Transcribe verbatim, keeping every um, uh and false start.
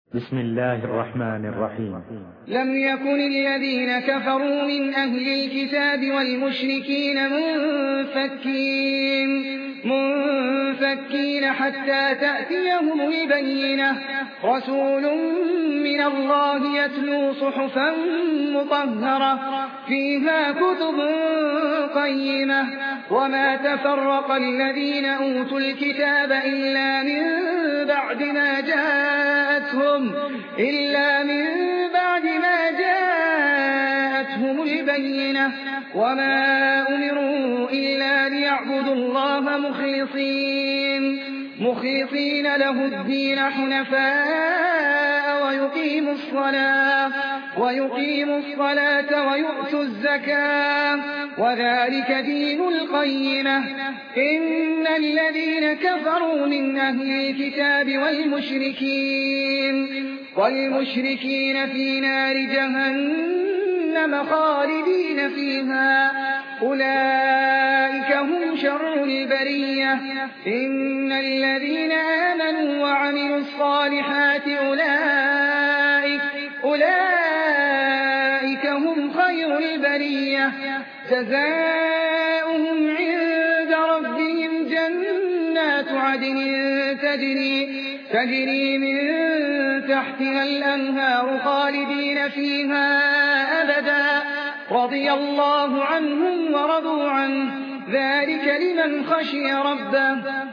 بسم الله الرحمن الرحيم. لم يكن الذين كفروا من أهل الكتاب والمشركين منفكين منفكين حتى تأتيهم البينة رسول من الله يتلو صحفا مطهرة فيها كتب قيمة وما تفرق الذين أوتوا الكتاب إلا من بعد ما جاءتهم إلا من بعد ما جاءتهم البينة وما أمروا إلا ليعبدوا الله مخلصين مخلصين له الدين حنفاء ويقيموا الصلاة ويقيموا الصلاة ويؤتوا الزكاة وذلك دين القيمة. إن الذين كفروا من أهل الكتاب والمشركين والمشركين في نار جهنم خالدين فيها أولئك هم شر البرية. إن الذين آمنوا وعملوا الصالحات أولئك أولئك هم خير البرية. جزاؤهم عند ربهم جنات عدن تجري تجري من تحتها الأنهار خالدين فيها أبدا رضي الله عنهم ورضوا عنه ذلك لمن خشي ربه.